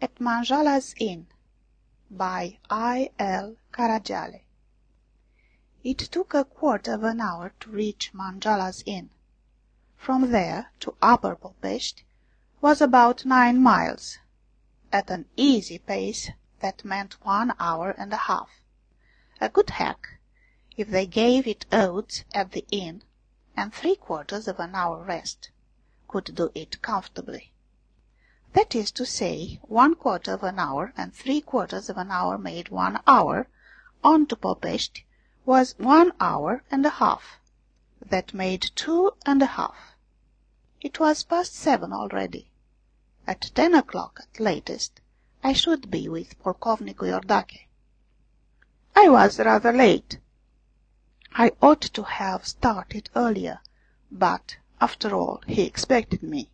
At Manjola's Inn by I. L. Caragiale. It took a quarter of an hour to reach Manjola's Inn. From there to Upper Popeshti was about 9 miles. At an easy pace, that meant 1 hour and a half. A good hack, if they gave it oats at the inn, and 3/4 of an hour rest, could do it comfortably. That is to say, 1/4 of an hour and 3/4 of an hour made 1 hour, on to Popeshti was 1 hour and a half. That made 2 and a half. It was past 7 already. At 10 o'clock at latest, I should be with Polkovniku Iordache. I was rather late. I ought to have started earlier, but, after all, he expected me.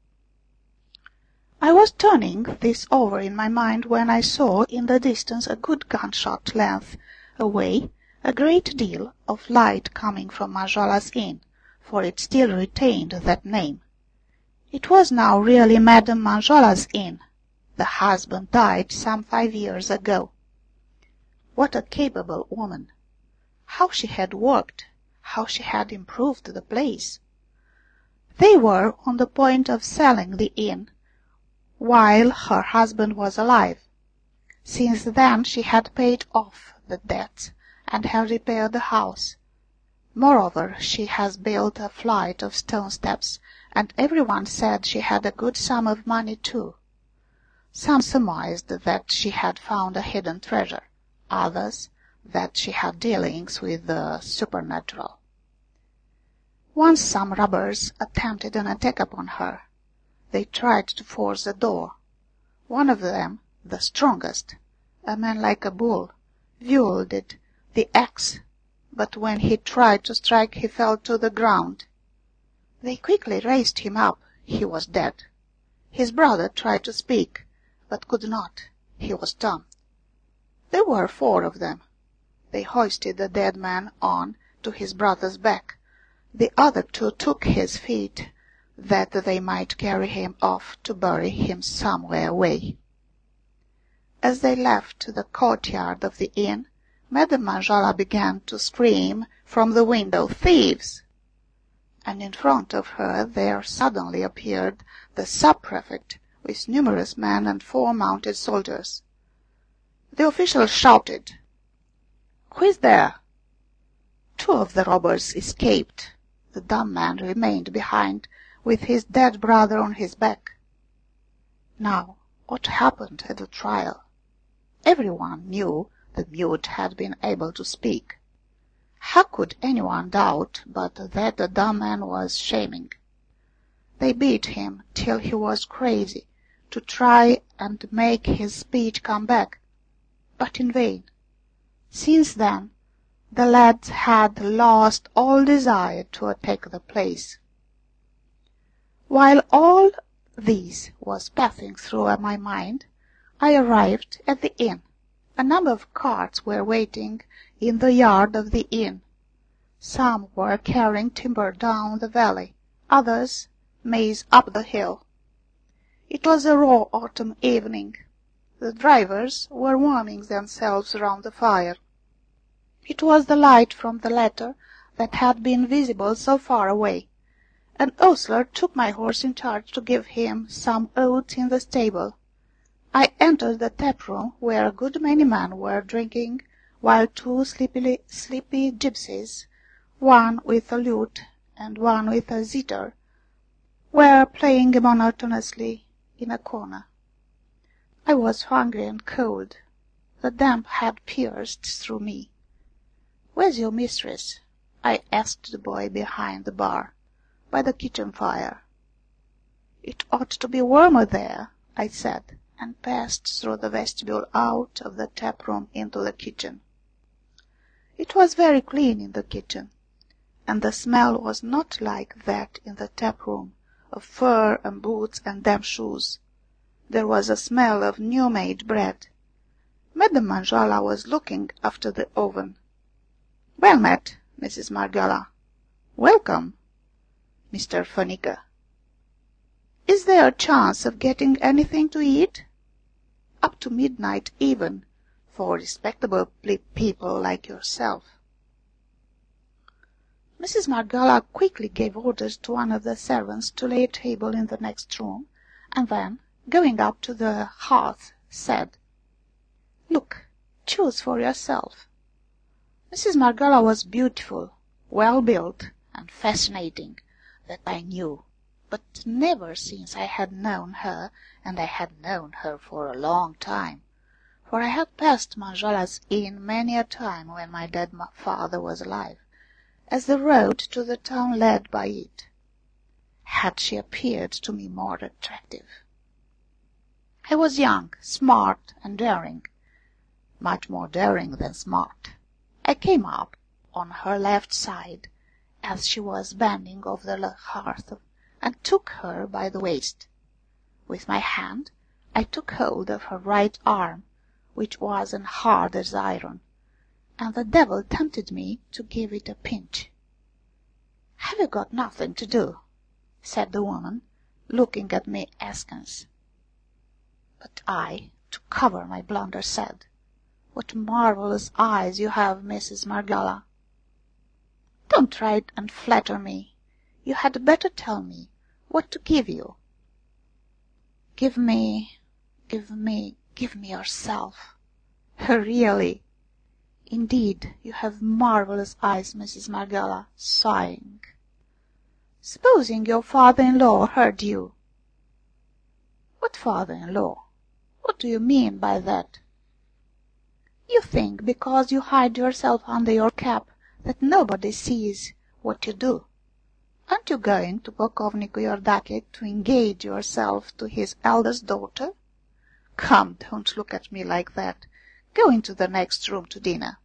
I was turning this over in my mind when I saw in the distance a good gunshot length away a great deal of light coming from Manjola's Inn, for it still retained that name. It was now really Madame Manjola's Inn. The husband died some 5 years ago. What a capable woman! How she had worked! How she had improved the place! They were on the point of selling the inn while her husband was alive. Since then she had paid off the debts and had repaired the house. Moreover, she has built a flight of stone steps, and everyone said she had a good sum of money too. Some surmised that she had found a hidden treasure, others that she had dealings with the supernatural. Once some robbers attempted an attack upon her. They tried to force the door. One of them, the strongest, a man like a bull, wielded the axe, but when he tried to strike he fell to the ground. They quickly raised him up. He was dead. His brother tried to speak, but could not. He was dumb. There were 4 of them. They hoisted the dead man on to his brother's back. The other 2 took his feet, that they might carry him off to bury him somewhere away. As they left the courtyard of the inn, Madame Manjola began to scream from the window, "Thieves!" And in front of her there suddenly appeared the sub-prefect with numerous men and 4 mounted soldiers. The official shouted, "Who is there?" 2 of the robbers escaped. The dumb man remained behind, with his dead brother on his back. Now, what happened at the trial? Everyone knew the mute had been able to speak. How could anyone doubt but that the dumb man was shaming? They beat him till he was crazy, to try and make his speech come back, but in vain. Since then, the lad had lost all desire to attack the place. While all this was passing through my mind, I arrived at the inn. A number of carts were waiting in the yard of the inn. Some were carrying timber down the valley, others maize up the hill. It was a raw autumn evening. The drivers were warming themselves round the fire. It was the light from the latter that had been visible so far away. An ostler took my horse in charge to give him some oats in the stable. I entered the tap-room where a good many men were drinking, while 2 sleepy gypsies, one with a lute and one with a zither, were playing monotonously in a corner. I was hungry and cold. The damp had pierced through me. "Where's your mistress?" I asked the boy behind the bar. "By the kitchen fire." "It ought to be warmer there," I said, and passed through the vestibule out of the tap-room into the kitchen. It was very clean in the kitchen, and the smell was not like that in the tap-room, of fur and boots and damp shoes. There was a smell of new-made bread. Madame Manjola was looking after the oven. "Well met, Mrs. Margiola." "Welcome, Mr. Fanica." "Is there a chance of getting anything to eat?" up to midnight even, for respectable people like yourself." Mrs. Margala quickly gave orders to one of the servants to lay a table in the next room, and then, going up to the hearth, said, "Look, choose for yourself." Mrs. Margala was beautiful, well built, and fascinating, that I knew, but never since I had known her, and I had known her for a long time, for I had passed Manjola's Inn many a time when my dead father was alive, as the road to the town led by it. Had she appeared to me more attractive? I was young, smart, and daring, much more daring than smart. I came up on her left side, as she was bending over the hearth, and took her by the waist. With my hand I took hold of her right arm, which was as hard as iron, and the devil tempted me to give it a pinch. "Have you got nothing to do?" said the woman, looking at me askance. But I, to cover my blunder, said, "What marvellous eyes you have, Mrs. Margala." "Don't try and flatter me. You had better tell me what to give you." Give me yourself." "Really?" "Indeed, you have marvellous eyes, Mrs. Margala," sighing. "Supposing your father-in-law heard you?" "What father-in-law? What do you mean by that?" "You think because you hide yourself under your cap that nobody sees what you do. Aren't you going to Polkovnik Yordake to engage yourself to his eldest daughter? Come, don't look at me like that. Go into the next room to dinner."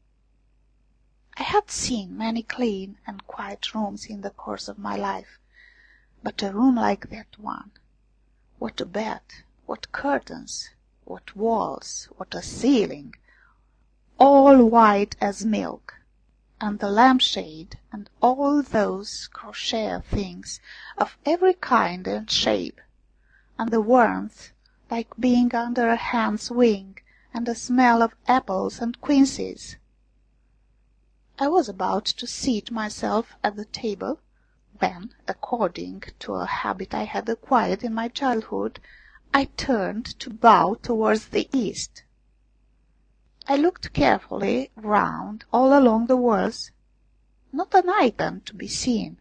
I had seen many clean and quiet rooms in the course of my life, but a room like that one! What a bed, what curtains, what walls, what a ceiling! All white as milk, and the lampshade, and all those crochet things of every kind and shape, and the warmth like being under a hen's wing, and the smell of apples and quinces. I was about to seat myself at the table, when, according to a habit I had acquired in my childhood, I turned to bow towards the east. I looked carefully round all along the walls. Not an icon to be seen.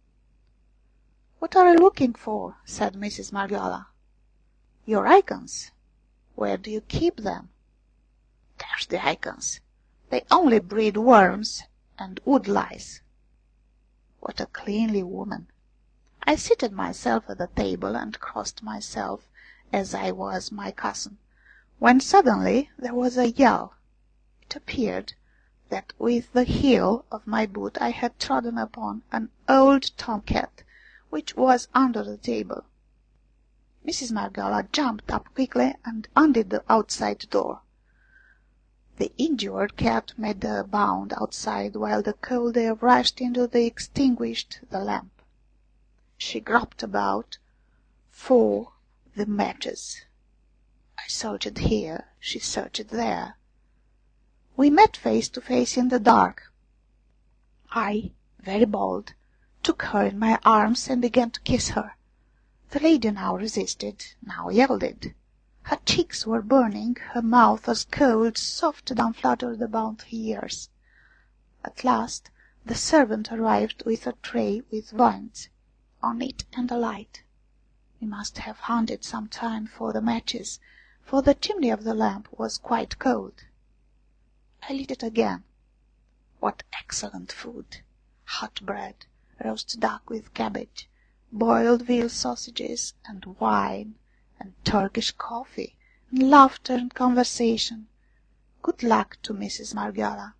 "What are you looking for?" said Mrs. Margala. "Your icons. Where do you keep them?" "Dash the icons! They only breed worms and woodlice." What a cleanly woman! I seated myself at the table and crossed myself, as I was my custom, when suddenly there was a yell. It appeared that with the heel of my boot I had trodden upon an old tomcat which was under the table. Mrs. Margala jumped up quickly and undid the outside door. The injured cat made a bound outside while the cold air rushed into the extinguished the lamp. She groped about for the matches. I searched here, she searched there. We met face to face in the dark. I, very bold, took her in my arms and began to kiss her. The lady now resisted, now yielded. Her cheeks were burning, her mouth was cold, soft down fluttered about her ears. At last the servant arrived with a tray with viands on it and a light. We must have hunted some time for the matches, for the chimney of the lamp was quite cold. I lit it again. What excellent food! Hot bread, roast duck with cabbage, boiled veal sausages, and wine, and Turkish coffee, and laughter and conversation. Good luck to Mrs. Margala.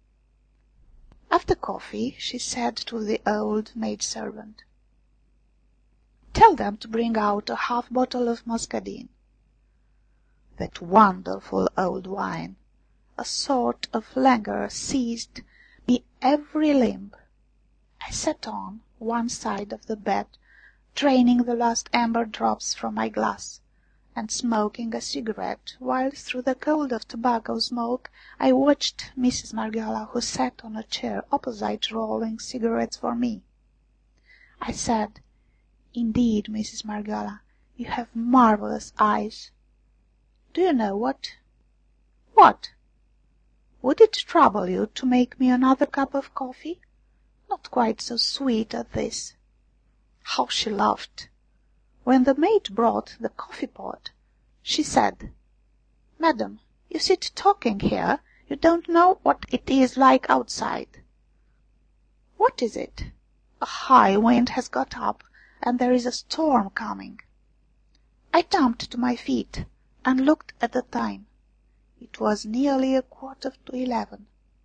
After coffee she said to the old maidservant, "Tell them to bring out a half bottle of muscadine." That wonderful old wine! A sort of languor seized me every limb. I sat on one side of the bed, draining the last amber drops from my glass, and smoking a cigarette, while through the cold of tobacco smoke I watched Mrs. Marghioala, who sat on a chair opposite rolling cigarettes for me. I said, "Indeed, Mrs. Marghioala, you have marvellous eyes. Do you know what?" "What?" "Would it trouble you to make me another cup of coffee? Not quite so sweet as this." How she laughed! When the maid brought the coffee-pot, she said, "Madam, you sit talking here, you don't know what it is like outside." "What is it?" "A high wind has got up, and there is a storm coming." I jumped to my feet and looked at the time. It was nearly 11:15.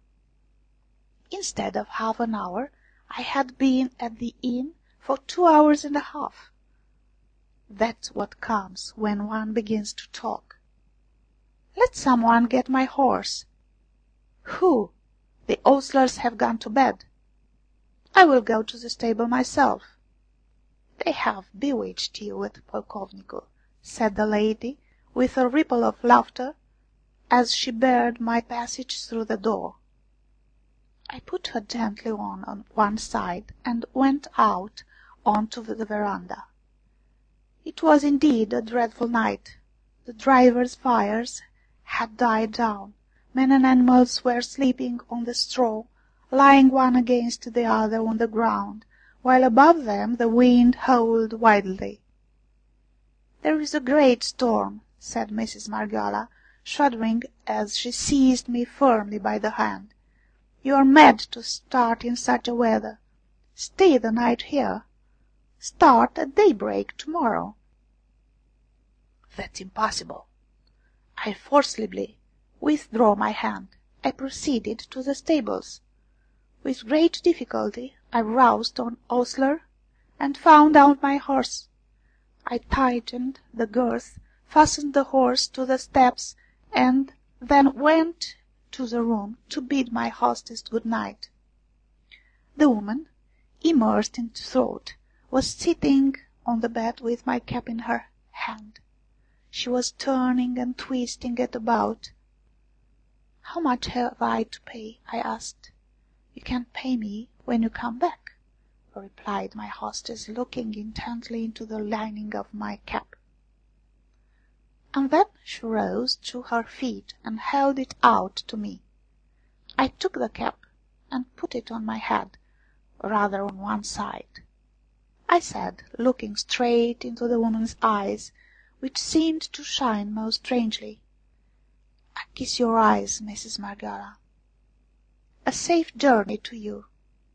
Instead of half an hour, I had been at the inn for 2 hours and a half. That's what comes when one begins to talk. "Let some one get my horse." "Who? The ostlers have gone to bed." "I will go to the stable myself." "They have bewitched you at Polkovniku," said the lady, with a ripple of laughter, as she barred my passage through the door. I put her gently on one side and went out on to the veranda. It was indeed a dreadful night. The drivers' fires had died down. Men and animals were sleeping on the straw, lying one against the other on the ground, while above them the wind howled wildly. "There is a great storm," said Mrs. Marghioala, shuddering as she seized me firmly by the hand. "You are mad to start in such a weather. Stay the night here. Start at daybreak tomorrow." "That's impossible." I forcibly withdrew my hand. I proceeded to the stables. With great difficulty I roused an ostler and found out my horse. I tightened the girth, fastened the horse to the steps, and then went to the room to bid my hostess good night. The woman, immersed in thought, was sitting on the bed with my cap in her hand. She was turning and twisting it about. "How much have I to pay?" I asked. "You can pay me when you come back," replied my hostess, looking intently into the lining of my cap. And then she rose to her feet and held it out to me. I took the cap and put it on my head, rather on one side. I said, looking straight into the woman's eyes, which seemed to shine most strangely, "I kiss your eyes, Mrs. Marghioala. A safe journey to you."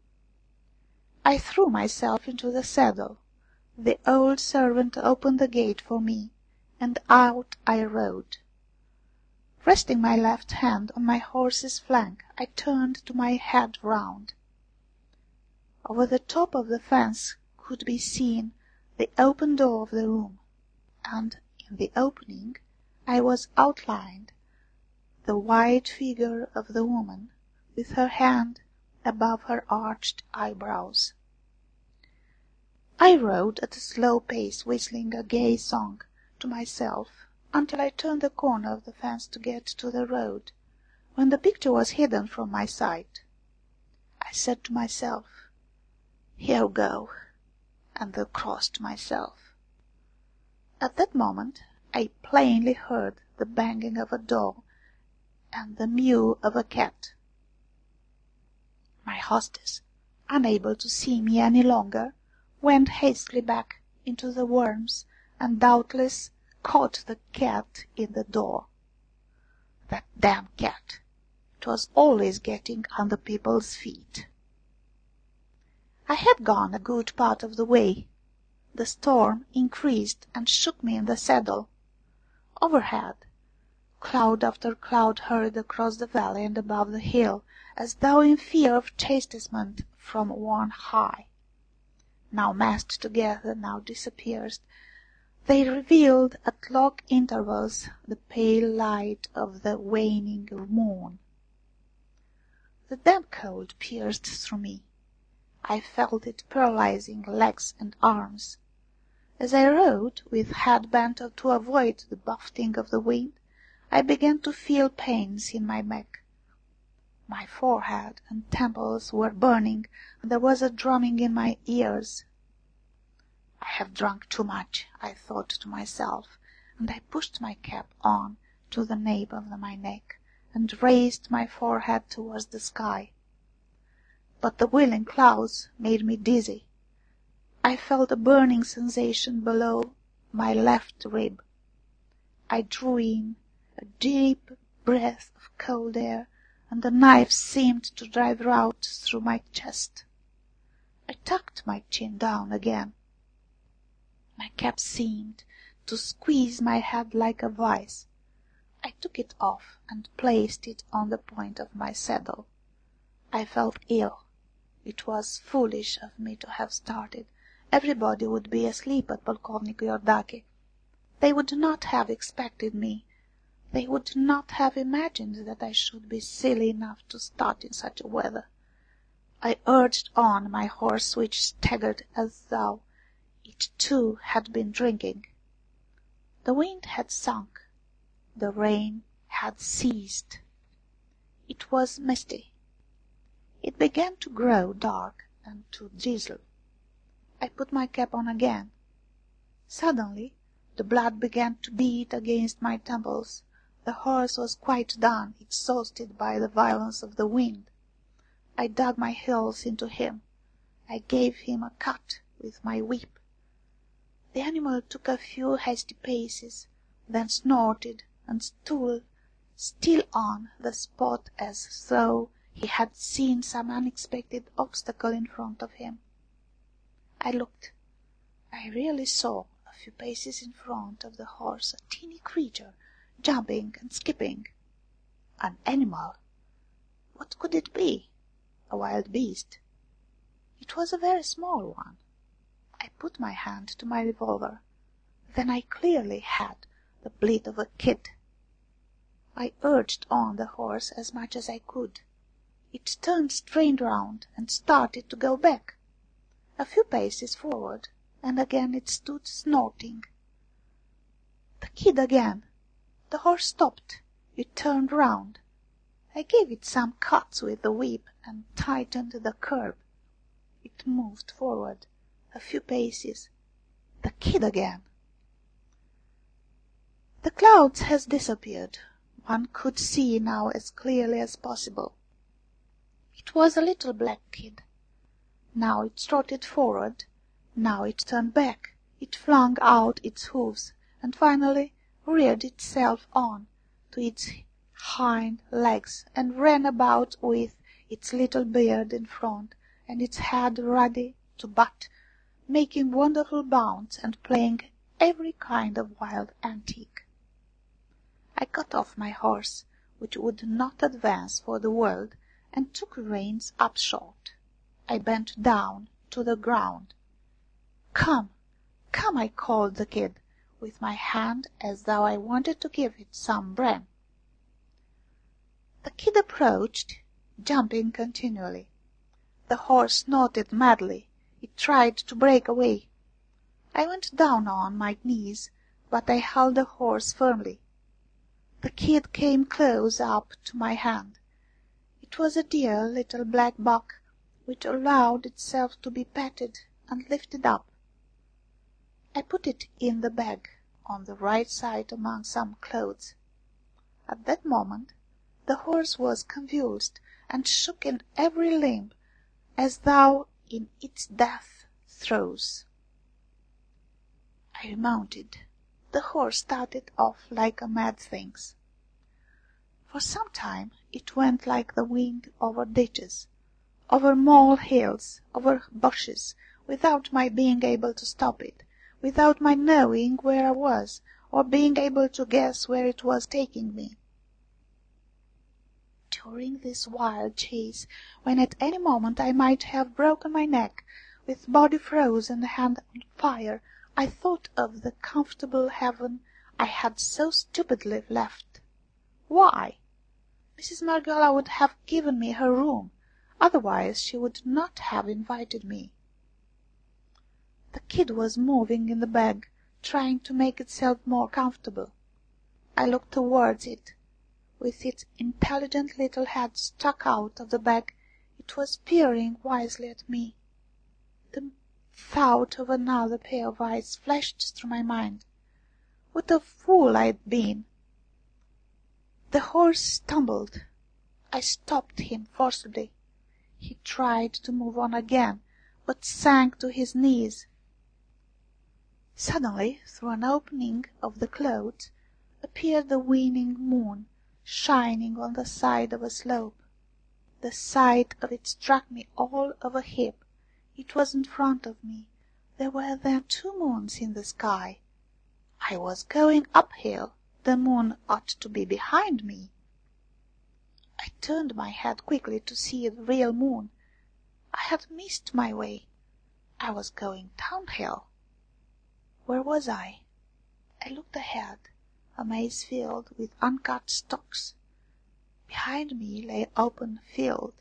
I threw myself into the saddle. The old servant opened the gate for me, and out I rode. Resting my left hand on my horse's flank, I turned my head round. Over the top of the fence could be seen the open door of the room, and in the opening I was outlined the white figure of the woman, with her hand above her arched eyebrows. I rode at a slow pace, whistling a gay song to myself, until I turned the corner of the fence to get to the road, when the picture was hidden from my sight. I said to myself, "Here we go," and then crossed myself. At that moment I plainly heard the banging of a door and the mew of a cat. My hostess, unable to see me any longer, went hastily back into the worms and doubtless caught the cat in the door. That damned cat! It was always getting under people's feet. I had gone a good part of the way. The storm increased and shook me in the saddle. Overhead, cloud after cloud hurried across the valley and above the hill, as though in fear of chastisement from on high. Now massed together, now dispersed, they revealed at long intervals the pale light of the waning moon. The damp cold pierced through me. I felt it paralyzing legs and arms. As I rode, with head bent to avoid the buffeting of the wind, I began to feel pains in my back. My forehead and temples were burning, and there was a drumming in my ears. I have drunk too much, I thought to myself, and I pushed my cap on to the nape of my neck, and raised my forehead towards the sky. But the whirling clouds made me dizzy. I felt a burning sensation below my left rib. I drew in a deep breath of cold air, and the knife seemed to drive out through my chest. I tucked my chin down again. My cap seemed to squeeze my head like a vice. I took it off and placed it on the point of my saddle. I felt ill. It was foolish of me to have started. Everybody would be asleep at Polkovnik Yordaki. They would not have expected me. They would not have imagined that I should be silly enough to start in such a weather. I urged on my horse, which staggered as though it too had been drinking. The wind had sunk. The rain had ceased. It was misty. It began to grow dark and to drizzle. I put my cap on again. Suddenly the blood began to beat against my temples. The horse was quite done, exhausted by the violence of the wind. I dug my heels into him. I gave him a cut with my whip. The animal took a few hasty paces, then snorted and stood still on the spot as though he had seen some unexpected obstacle in front of him. I looked. I really saw, a few paces in front of the horse, a teeny creature, jumping and skipping. An animal. What could it be? A wild beast. It was a very small one. I put my hand to my revolver. Then I clearly had the bleat of a kid. I urged on the horse as much as I could. It turned straight round and started to go back. A few paces forward, and again it stood snorting. The kid again. The horse stopped. It turned round. I gave it some cuts with the whip and tightened the curb. It moved forward. A few paces. The kid again. The clouds had disappeared. One could see now as clearly as possible. It was a little black kid. Now it trotted forward. Now it turned back. It flung out its hoofs, and finally reared itself on to its hind legs, and ran about with its little beard in front, and its head ready to butt, making wonderful bounds and playing every kind of wild antic. I cut off my horse, which would not advance for the world, and took reins up short. I bent down to the ground. "Come, come," I called the kid, with my hand as though I wanted to give it some bran. The kid approached, jumping continually. The horse snorted madly. It tried to break away. I went down on my knees, but I held the horse firmly. The kid came close up to my hand. It was a dear little black buck, which allowed itself to be petted and lifted up. I put it in the bag on the right side among some clothes. At that moment the horse was convulsed and shook in every limb, as though in its death throes. I remounted. The horse started off like a mad thing. For some time it went like the wind over ditches, over molehills, over bushes, without my being able to stop it, without my knowing where I was, or being able to guess where it was taking me. During this wild chase, when at any moment I might have broken my neck, with body frozen and hand on fire, I thought of the comfortable heaven I had so stupidly left. Why? Mrs. Marghioala would have given me her room, otherwise she would not have invited me. The kid was moving in the bag, trying to make itself more comfortable. I looked towards it. With its intelligent little head stuck out of the bag, it was peering wisely at me. The thought of another pair of eyes flashed through my mind. What a fool I had been! The horse stumbled. I stopped him forcibly. He tried to move on again, but sank to his knees. Suddenly, through an opening of the clouds, appeared the waning moon, shining on the side of a slope. The sight of it struck me all of a heap. It was in front of me. There were then 2 moons in the sky. I was going uphill. The moon ought to be behind me. I turned my head quickly to see the real moon. I had missed my way. I was going downhill. Where was I? I looked ahead. A maize field with uncut stalks. Behind me lay open field.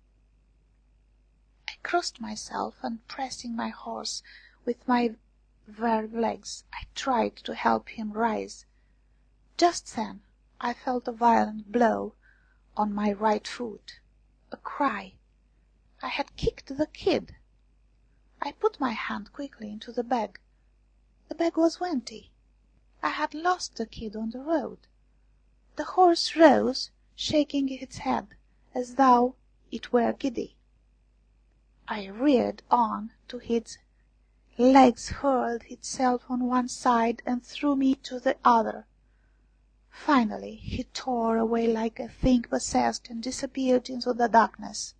I crossed myself, and pressing my horse with my bare legs, I tried to help him rise. Just then I felt a violent blow on my right foot. A cry. I had kicked the kid. I put my hand quickly into the bag. The bag was empty. I had lost the kid on the road. The horse rose, shaking its head, as though it were giddy. I reared on to its legs, hurled itself on one side and threw me to the other. Finally he tore away like a thing possessed and disappeared into the darkness.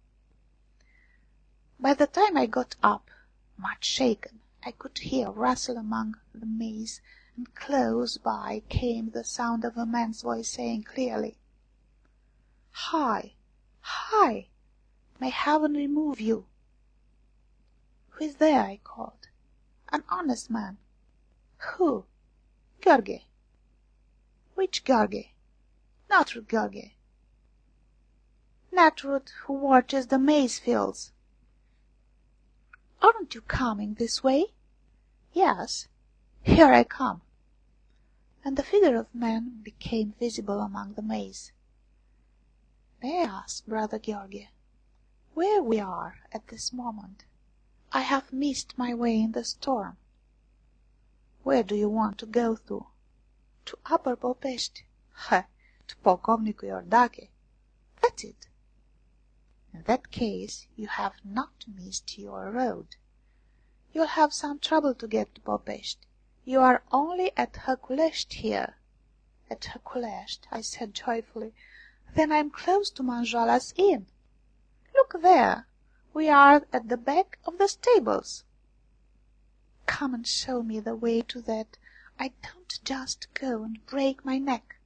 By the time I got up, much shaken, I could hear a rustle among the maize, and close by came the sound of a man's voice saying clearly, "Hi! Hi! May heaven remove you!" "Who is there?" I called. "An honest man." "Who?" "Gheorghe." "Which Gheorghe?" "Netrud Gheorghe." "Netrud, who watches the maize fields." "Aren't you coming this way?" "Yes, here I come." And the figure of man became visible among the maize. "May I ask, brother Gheorghe, where we are at this moment? I have missed my way in the storm." "Where do you want to go to?" "To Upper Popești." "To Polkovniku Iordache." "That's it." "In that case you have not missed your road. You'll have some trouble to get to Popești. You are only at Herculești here." "At Herculești," I said joyfully. "Then I am close to Manjoala's inn. Look there, we are at the back of the stables." "Come and show me the way to that. I don't just go and break my neck."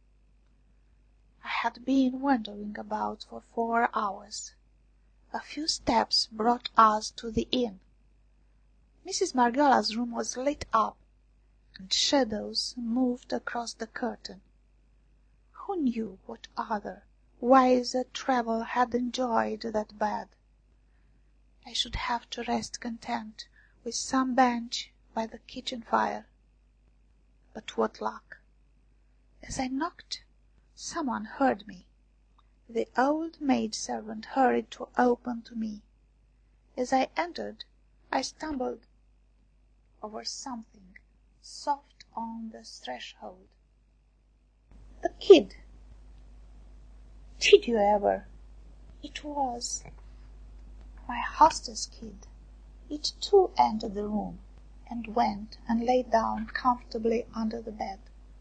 I had been wandering about for 4 hours. A few steps brought us to the inn. Mrs. Marghioala's room was lit up, and shadows moved across the curtain. Who knew what other, wiser traveller had enjoyed that bed? I should have to rest content with some bench by the kitchen fire. But what luck! As I knocked, someone heard me. The old maid-servant hurried to open to me. As I entered, I stumbled over something soft on the threshold. The kid! Did you ever? It was my hostess' kid. It too entered the room, and went and lay down comfortably under the bed.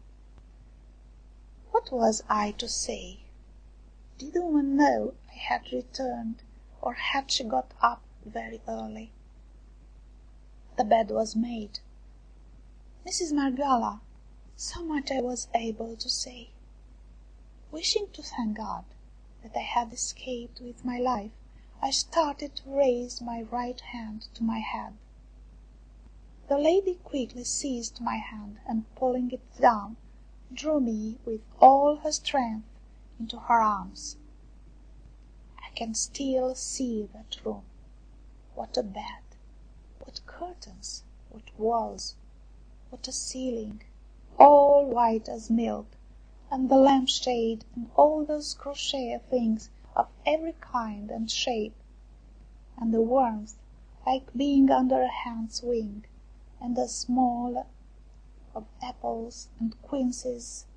What was I to say? Did the woman know I had returned, or had she got up very early? The bed was made. "Mrs. Marghioala," so much I was able to say. Wishing to thank God that I had escaped with my life, I started to raise my right hand to my head. The lady quickly seized my hand, and pulling it down, drew me with all her strength into her arms. I can still see that room. What a bed! What curtains! What walls! What a ceiling! All white as milk, and the lampshade, and all those crochet things of every kind and shape, and the warmth like being under a hen's wing, and the smell of apples and quinces.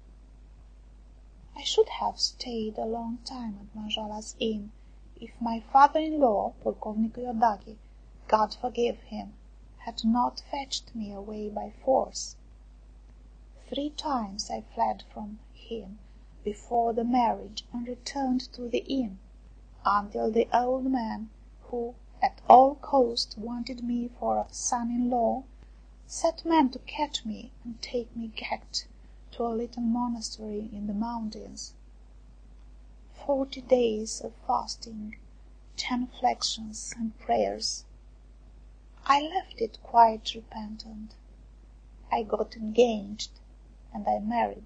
I should have stayed a long time at Manjola's inn if my father-in-law, Polkovnik Iodaki, God forgive him, had not fetched me away by force. 3 times I fled from him before the marriage and returned to the inn, until the old man, who at all cost wanted me for a son-in-law, set men to catch me and take me gagged to a little monastery in the mountains. 40 days of fasting, genuflections and prayers. I left it quite repentant. I got engaged, and I married.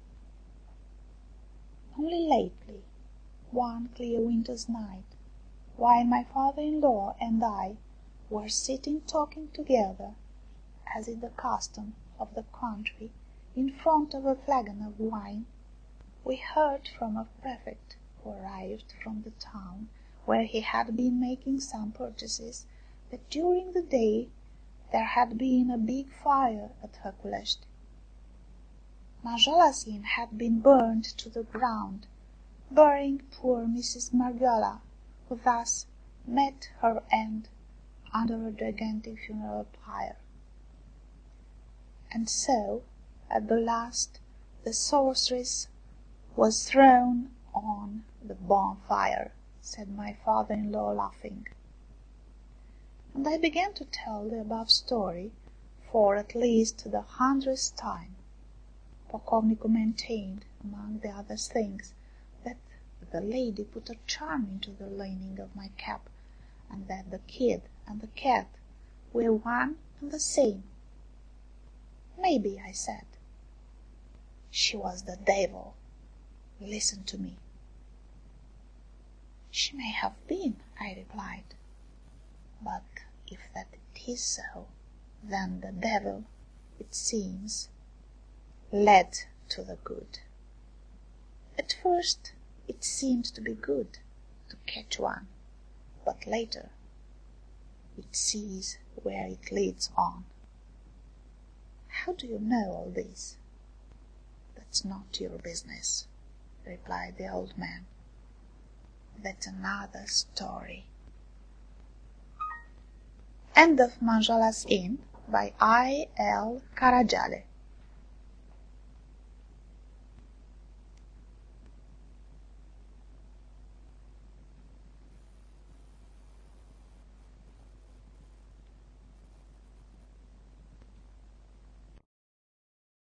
Only lately, one clear winter's night, while my father-in-law and I were sitting talking together, as is the custom of the country, in front of a flagon of wine, we heard from a prefect who arrived from the town where he had been making some purchases, that during the day there had been a big fire at Herculești. Manjola's inn had been burned to the ground, burying poor Mrs. Margiola, who thus met her end under a gigantic funeral pyre. And so, at the last, the sorceress was thrown on the bonfire, said my father-in-law, laughing. And I began to tell the above story for at least the 100th time. Pocovnicu maintained, among the other things, that the lady put a charm into the lining of my cap, and that the kid and the cat were one and the same. Maybe, I said. She was the devil. Listen to me. She may have been, I replied. But if that it is so, then the devil, it seems, led to the good. At first it seemed to be good to catch one, but later it sees where it leads on. How do you know all this? That's not your business, replied the old man. That's another story. End of Manjola's Inn by I. L. Caragiale.